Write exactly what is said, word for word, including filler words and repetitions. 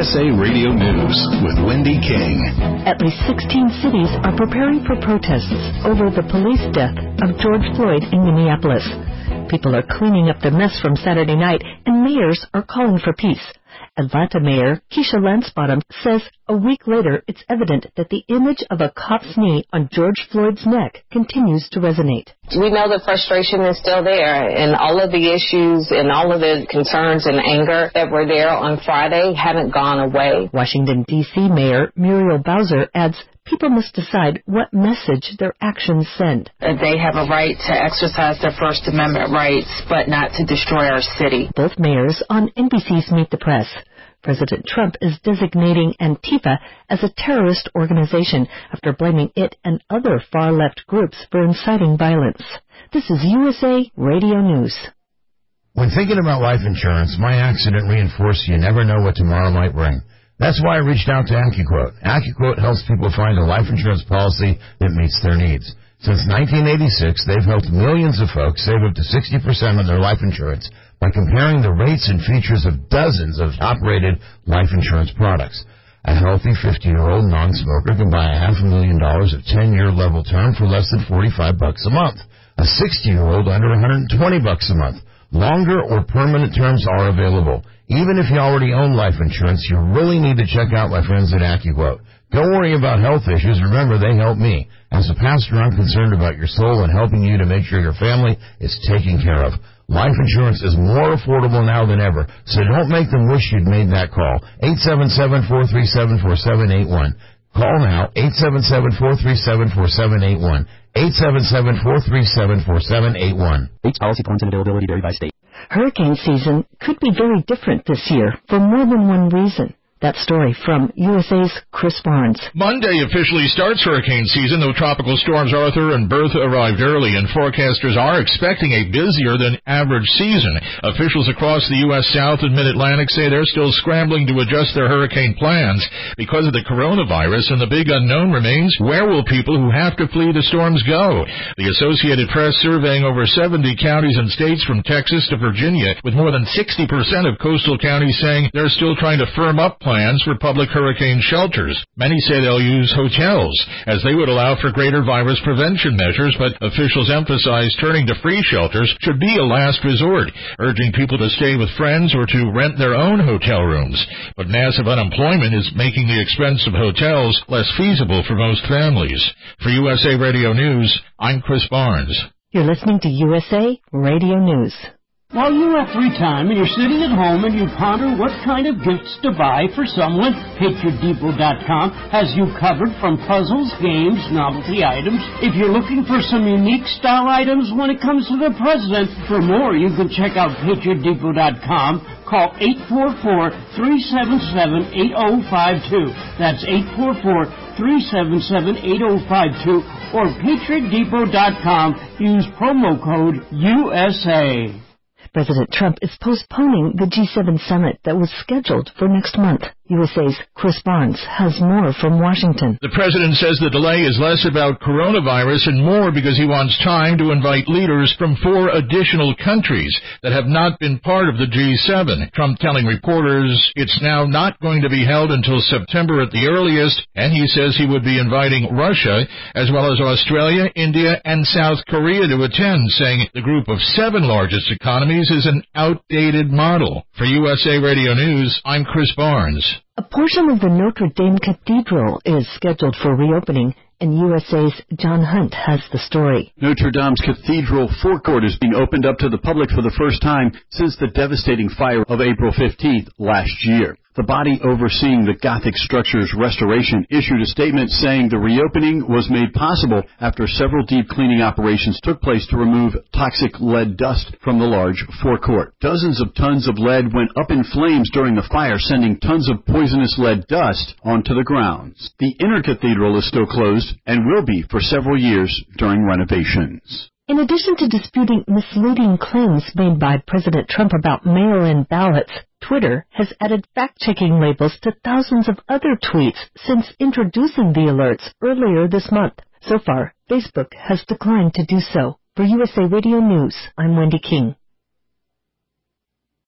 S A Radio News with Wendy King. At least sixteen cities are preparing for protests over the police death of George Floyd in Minneapolis. People are cleaning up the mess from Saturday night, and mayors are calling for peace. Atlanta Mayor Keisha Lance-Bottom says a week later it's evident that the image of a cop's knee on George Floyd's neck continues to resonate. We know the frustration is still there, and all of the issues and all of the concerns and anger that were there on Friday haven't gone away. Washington, D C Mayor Muriel Bowser adds people must decide what message their actions send. They have a right to exercise their First Amendment rights, but not to destroy our city. Both mayors on N B C's Meet the Press. President Trump is designating Antifa as a terrorist organization after blaming it and other far-left groups for inciting violence. This is U S A Radio News. When thinking about life insurance, my accident reinforced you never know what tomorrow might bring. That's why I reached out to AccuQuote. AccuQuote helps people find a life insurance policy that meets their needs. Since nineteen eighty-six, they've helped millions of folks save up to sixty percent on their life insurance by comparing the rates and features of dozens of top-rated life insurance products. A healthy fifty-year-old non-smoker can buy a half a million dollars of ten-year level term for less than forty-five bucks a month. A sixty-year-old under one hundred twenty bucks a month. Longer or permanent terms are available. Even if you already own life insurance, you really need to check out my friends at AccuQuote. Don't worry about health issues. Remember, they help me. As a pastor, I'm concerned about your soul and helping you to make sure your family is taken care of. Life insurance is more affordable now than ever, so don't make them wish you'd made that call. eight seven seven, four three seven, four seven eight one. Call now, eight seven seven, four three seven, four seven eight one. eight seven seven, four three seven, four seven eight one. Each policy points and availability vary by state. Hurricane season could be very different this year for more than one reason. That story from U S A's Chris Barnes. Monday officially starts hurricane season, though tropical storms Arthur and Bertha arrived early, and forecasters are expecting a busier than average season. Officials across the U S South and Mid-Atlantic say they're still scrambling to adjust their hurricane plans because of the coronavirus, and the big unknown remains, where will people who have to flee the storms go? The Associated Press surveying over seventy counties and states from Texas to Virginia, with more than sixty percent of coastal counties saying they're still trying to firm up plans for public hurricane shelters. Many say they'll use hotels, as they would allow for greater virus prevention measures, but officials emphasize turning to free shelters should be a last resort, urging people to stay with friends or to rent their own hotel rooms. But massive unemployment is making the expense of hotels less feasible for most families. For U S A Radio News, I'm Chris Barnes. You're listening to U S A Radio News. While you have free time and you're sitting at home and you ponder what kind of gifts to buy for someone, Patriot Depot dot com has you covered from puzzles, games, novelty items. If you're looking for some unique style items when it comes to the president, for more you can check out Patriot Depot dot com. Call eight four four, three seven seven, eight zero five two. That's eight four four, three seven seven, eight zero five two. Or Patriot Depot dot com. Use promo code U S A. President Trump is postponing the G seven summit that was scheduled for next month. U S A's Chris Barnes has more from Washington. The president says the delay is less about coronavirus and more because he wants time to invite leaders from four additional countries that have not been part of the G seven. Trump telling reporters it's now not going to be held until September at the earliest, and he says he would be inviting Russia as well as Australia, India, and South Korea to attend, saying the group of seven largest economies is an outdated model. For U S A Radio News, I'm Chris Barnes. A portion of the Notre Dame Cathedral is scheduled for reopening, and U S A's John Hunt has the story. Notre Dame's Cathedral forecourt is being opened up to the public for the first time since the devastating fire of April fifteenth last year. The body overseeing the Gothic structure's restoration issued a statement saying the reopening was made possible after several deep cleaning operations took place to remove toxic lead dust from the large forecourt. Dozens of tons of lead went up in flames during the fire, sending tons of poisonous lead dust onto the grounds. The inner cathedral is still closed and will be for several years during renovations. In addition to disputing misleading claims made by President Trump about mail-in ballots, Twitter has added fact-checking labels to thousands of other tweets since introducing the alerts earlier this month. So far, Facebook has declined to do so. For U S A Radio News, I'm Wendy King.